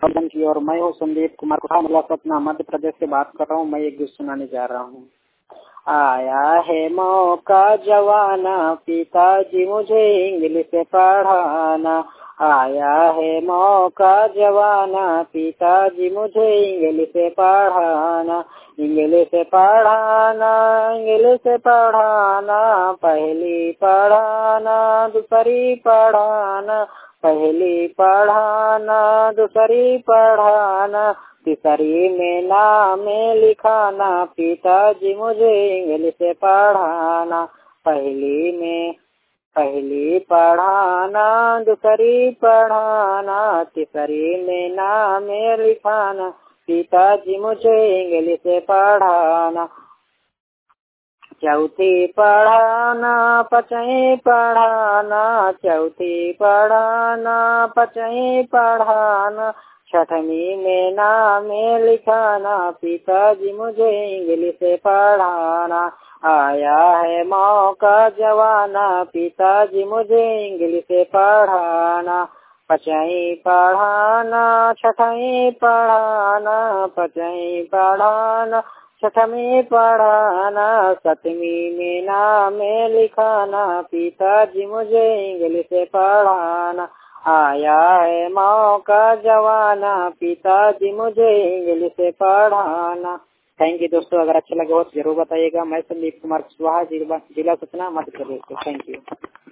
की और मैं हूँ संदीप कुमार कोठा सतना मध्य प्रदेश से बात कर रहा हूँ। मैं एक गीत सुनाने जा रहा हूँ। आया है मौका जवाना, पिताजी मुझे इंग्लिश पढ़ाना। आया है मौका जवाना, पिताजी मुझे इंग्लिश पढ़ाना। इंग्लिश पढ़ाना, इंग्लिश पढ़ाना, पहली पढ़ाना दूसरी पढ़ाना, पहली पढ़ाना दूसरी पढ़ाना, तीसरी में नाम लिखाना। पिताजी मुझे इंग्लिश पढ़ाना। पहली पढ़ाना दूसरी पढ़ाना, तीसरी में नाम लिखाना। पिताजी मुझे इंग्लिश पढ़ाना। चौथी पढ़ाना पांचवी पढ़ाना, चौथी पढ़ाना पांचवी पढ़ाना, छठवीं में नाम लिखाना। पिताजी मुझे इंग्लिश पढ़ाना। आया है मौका जवाना, पिताजी मुझे इंग्लिश पढ़ाना। पांचवी पढ़ाना छठवीं पढ़ाना, पांचवी पढ़ाना छठवीं पढ़ाना, सातवीं में नाम लिखाना। पिताजी मुझे इंग्लिश पढ़ाना। आया है मौका जवाना, पिताजी मुझे इंग्लिश पढ़ाना। थैंक यू दोस्तों, अगर अच्छा लगे हो तो जरूर बताइएगा। मैं संदीप कुमार कुशवाहा, जिला सतना, मध्य प्रदेश से। Thank you.